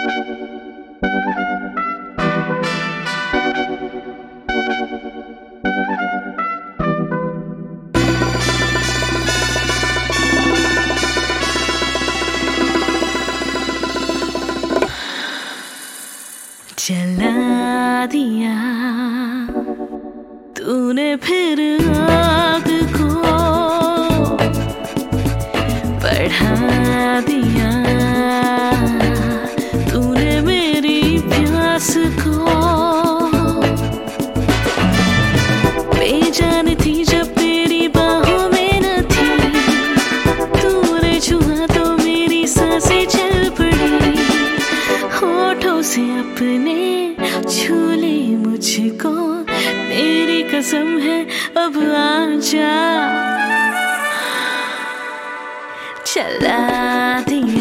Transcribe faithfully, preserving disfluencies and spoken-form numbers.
जला दिया तूने फिर आग को, बढ़ा दिया तूने मेरी प्यास को। बेजान थी जब तेरी बाहों में न थी, तूने छुआ तो मेरी सांसें चल पड़ी। होठों से अपने छू ले मुझको, मेरी कसम है अब आजा। चला दिया